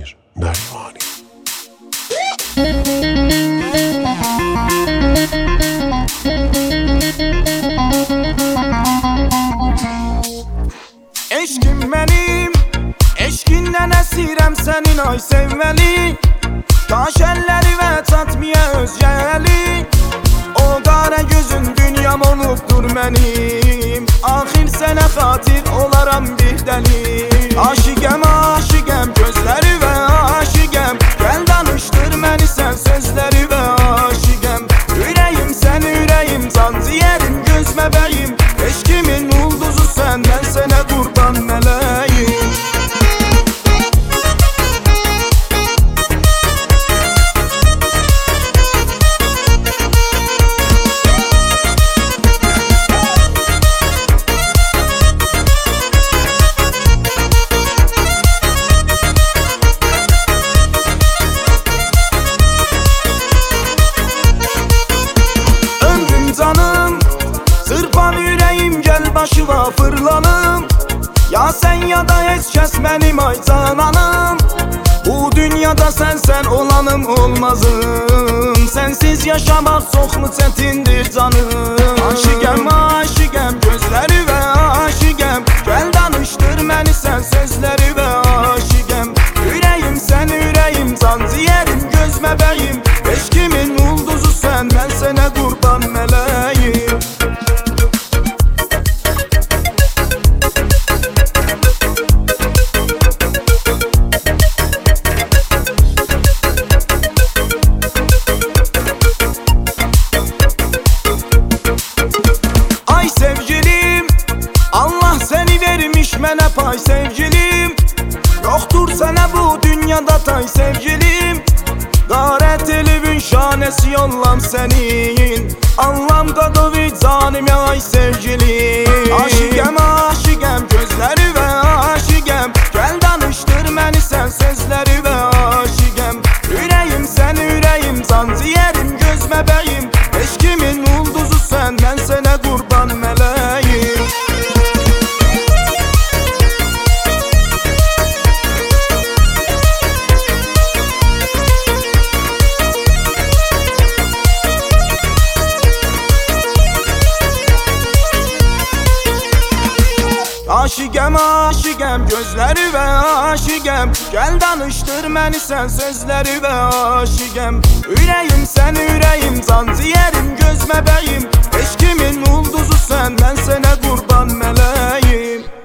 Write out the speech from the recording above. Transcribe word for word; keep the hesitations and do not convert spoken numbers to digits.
Samir Narimani. Eşkim benim, eşkinden esirem senin ay sevmeli. Taş elleri ve tatmiye özgeli. O kara gözün dünyam olubdur benim. Ahir sene hatir olaram bir deli. Aşıgem aşıgem gözleri ve aşıgem. Gel danıştır beni sen sözleri ve aşıgem. Yüreğim sen yüreğim, can ciğerim, göz bebeğim. Eşkimin ulduzu sen, ben sana kurban meleğim. Başıma fırlanım. Ya sen ya da hiç kes benim ay cananım. Bu dünyada sen sen olanım olmazım. Sensiz yaşamak çok mu çetindir canım. Aşıgem aşıgem gözleri ve aşıgem. Gel danıştır beni sen sözleri ve aşıgem. Yüreğim sen yüreğim, can ciğerim, göz bebeğim. Eşkimin ulduzu sen, ben sana kurban meleğim. Mənə pay sevgilim, yoktur sana bu dünyada tay sevgilim. Qaret elibin şanesi yollam senin. Anlam qadıvi canım ya ay sevgilim. Aşıgem aşıgem gözleri ve aşıgem. Gel danıştır beni sen sözleri ve aşıgem. Yüreğim sen yüreğim, can ciğerim, göz bebeğim. Eşkimin ulduzu sen, ben sana kurban meleğim. Aşıgem aşıgem gözleri ve aşıgem. Gel danıştır beni sen sözleri ve aşıgem. Yüreğim sen yüreğim, can ciğerim, göz bebeğim. Eşkimin ulduzu sen, ben sana kurban meleğim.